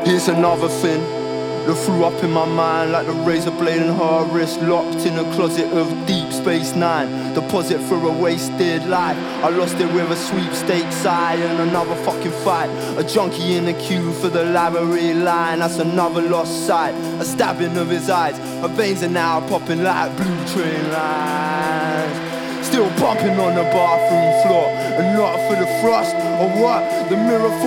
Here's another thing that flew up in my mind like the razor blade in her wrist, locked in a closet of Deep Space Nine. Deposit for a wasted life. I lost it with a sweepstakes eye and another fucking fight. A junkie in the queue for the library line. That's another lost sight. A stabbing of his eyes. Her veins are now popping like blue train lines. Still bumping on the bathroom floor, and not for the thrust or what? The mirror.